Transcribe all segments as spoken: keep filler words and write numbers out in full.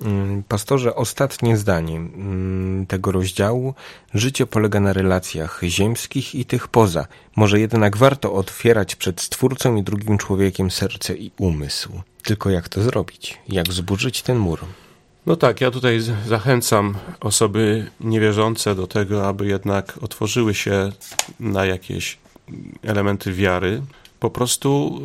Pastorze, ostatnie zdanie tego rozdziału. Życie polega na relacjach ziemskich i tych poza. Może jednak warto otwierać przed Stwórcą i drugim człowiekiem serce i umysł. Tylko jak to zrobić? Jak zburzyć ten mur? No tak, ja tutaj zachęcam osoby niewierzące do tego, aby jednak otworzyły się na jakieś elementy wiary. Po prostu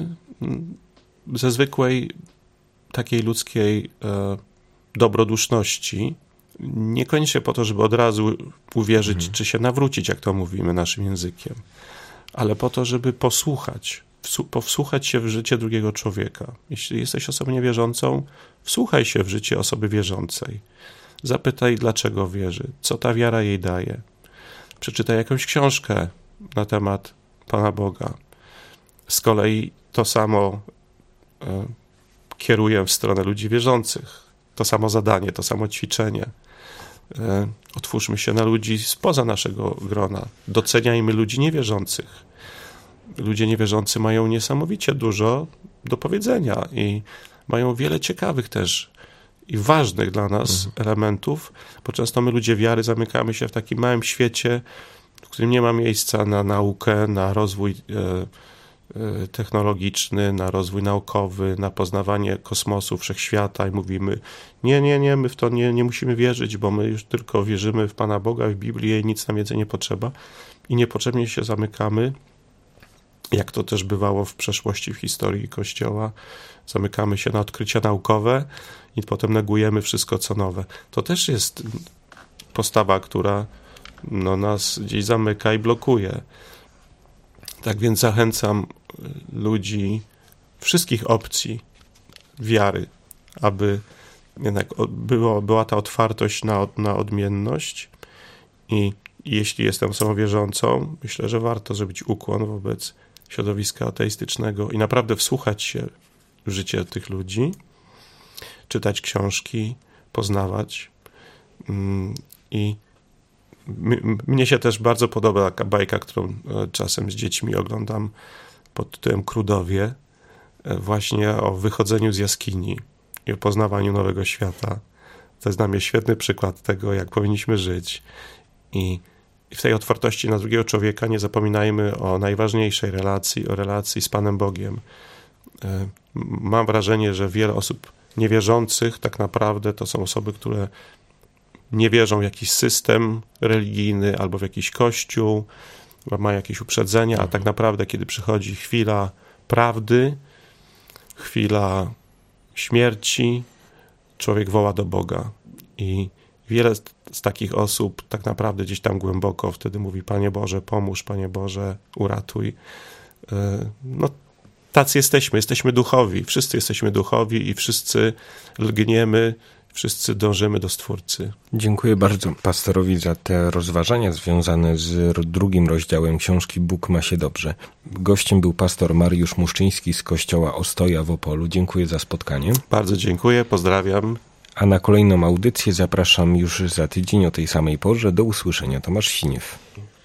ze zwykłej takiej ludzkiej e, dobroduszności, niekoniecznie po to, żeby od razu uwierzyć, mhm. czy się nawrócić, jak to mówimy naszym językiem, ale po to, żeby posłuchać, powsłuchać się w życie drugiego człowieka. Jeśli jesteś osobą niewierzącą, wsłuchaj się w życie osoby wierzącej. Zapytaj, dlaczego wierzy, co ta wiara jej daje. Przeczytaj jakąś książkę na temat Pana Boga. Z kolei to samo e, kieruję w stronę ludzi wierzących. To samo zadanie, to samo ćwiczenie. E, otwórzmy się na ludzi spoza naszego grona. Doceniajmy ludzi niewierzących. Ludzie niewierzący mają niesamowicie dużo do powiedzenia i mają wiele ciekawych też i ważnych dla nas mhm. elementów, bo często my ludzie wiary zamykamy się w takim małym świecie, w którym nie ma miejsca na naukę, na rozwój e, technologiczny, na rozwój naukowy, na poznawanie kosmosu, wszechświata i mówimy, nie, nie, nie, my w to nie, nie musimy wierzyć, bo my już tylko wierzymy w Pana Boga, w Biblię i nic nam więcej nie potrzeba. I niepotrzebnie się zamykamy, jak to też bywało w przeszłości, w historii Kościoła. Zamykamy się na odkrycia naukowe i potem negujemy wszystko, co nowe. To też jest postawa, która no, nas gdzieś zamyka i blokuje. Tak więc zachęcam ludzi wszystkich opcji wiary, aby jednak było, była ta otwartość na, na odmienność i jeśli jestem osobą wierzącą, myślę, że warto zrobić ukłon wobec środowiska ateistycznego i naprawdę wsłuchać się w życie tych ludzi, czytać książki, poznawać i mnie się też bardzo podoba taka bajka, którą czasem z dziećmi oglądam pod tytułem Krudowie, właśnie o wychodzeniu z jaskini i o poznawaniu nowego świata. To jest dla mnie świetny przykład tego, jak powinniśmy żyć. I w tej otwartości na drugiego człowieka nie zapominajmy o najważniejszej relacji, o relacji z Panem Bogiem. Mam wrażenie, że wiele osób niewierzących tak naprawdę to są osoby, które nie wierzą w jakiś system religijny albo w jakiś kościół, mają jakieś uprzedzenia, a tak naprawdę, kiedy przychodzi chwila prawdy, chwila śmierci, człowiek woła do Boga. I wiele z takich osób tak naprawdę gdzieś tam głęboko wtedy mówi: Panie Boże, pomóż, Panie Boże, uratuj. No, tacy jesteśmy, jesteśmy duchowi, wszyscy jesteśmy duchowi i wszyscy lgniemy, wszyscy dążymy do Stwórcy. Dziękuję bardzo pastorowi za te rozważania związane z drugim rozdziałem książki Bóg ma się dobrze. Gościem był pastor Mariusz Muszczyński z kościoła Ostoja w Opolu. Dziękuję za spotkanie. Bardzo dziękuję, pozdrawiam. A na kolejną audycję zapraszam już za tydzień o tej samej porze. Do usłyszenia. Tomasz Siniew.